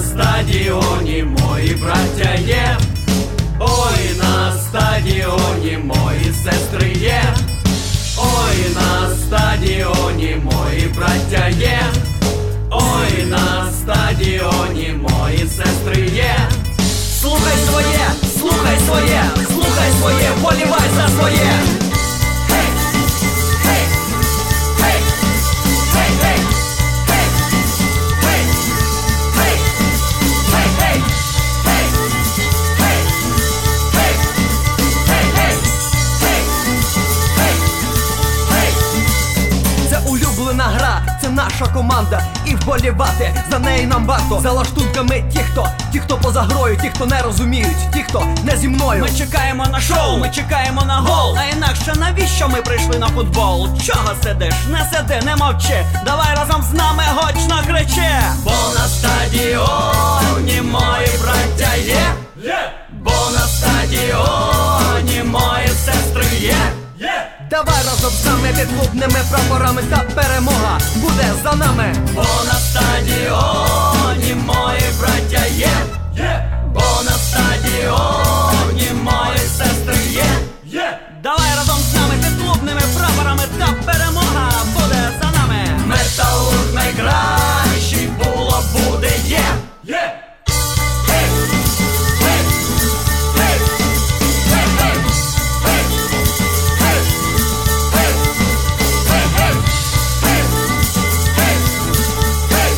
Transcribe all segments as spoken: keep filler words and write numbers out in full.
стадіоні мої браття є, ой, на стадіоні мої сестри є, ой, на стадіоні мої браття є, ой, на стадіоні мої сестри є. Слухай своє, слухай своє, слухай своє, болівай за своє. Гей, гей, гей, гей, гей, гей, гей, гей, гей, гей, гей, гей, гей, гей, гей, гей, гей, гей. Це улюблена гра, це наша команда, і вболівати за неї нам варто. За лаштунками ті, хто, ті, хто поза грою, ті, хто не розуміють, ті, хто не зі мною. Ми чекаємо на шоу, ми чекаємо на гол. А інакше навіщо ми прийшли на футбол? Чого сидиш? Не сиди, не мовчи. Давай разом з нами гучно кричи. Бо на стадіоні мої браття є, бо на стадіоні мої сестри є. Давай разом з нами під клубними прапорами, та перемога буде за нами. Бо на стадіоні мої браття є, бо на стадіоні мої сестри є. Давай разом з нами під клубними прапорами, та перемога буде за нами. Металург найкращий було, буде, є. Гей, гей, гей, гей, гей, гей, гей, гей, гей, гей, гей, гей, гей,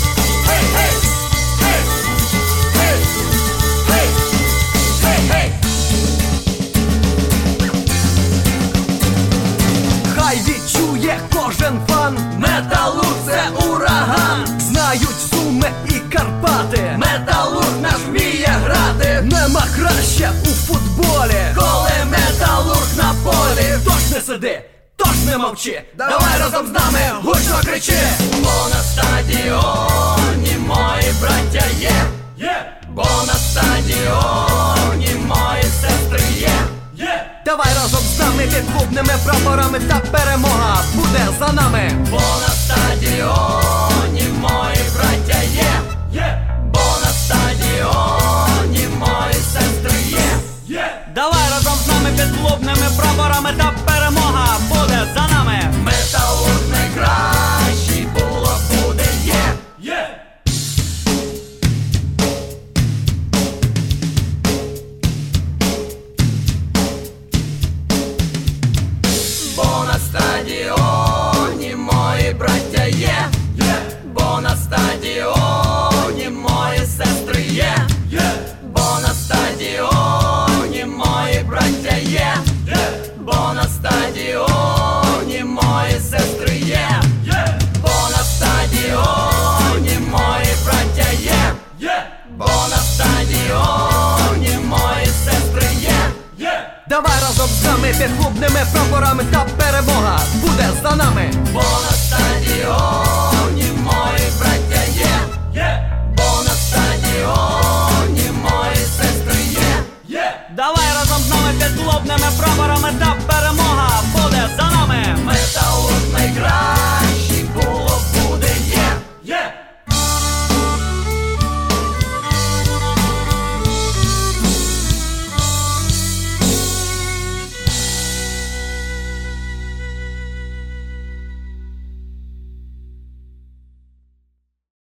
гей, гей, гей, гей. Хай відчує кожен фан, Металург – це ураган, знають Суми і Карпати. металург наш вміє грати, Нема краще у футболі, коли металург на полі. тож не сиди, тож не мовчи. Давай разом з нами гучно кричи. Бо на стадіоні мої браття є, бо на стадіоні мої сестри є. Давай разом з нами під клубними прапорами, та перемога буде за нами. Бо на стадіоні мої браття є, бо на стадіоні мої сестри є. Давай разом з нами під клубними прапорами, та перемога буде за нами. Металург найкращий було, буде, є. Бо на стадіоні мої браття є, бо на стадіоні мої сестри є, бо на стадіоні мої браття є, бо на стадіоні мої сестри є, бо на стадіоні мої браття є, бо на стадіоні мої сестри є. Давай разом з нами під клубними прапорами, та перемога буде за нами. Бо на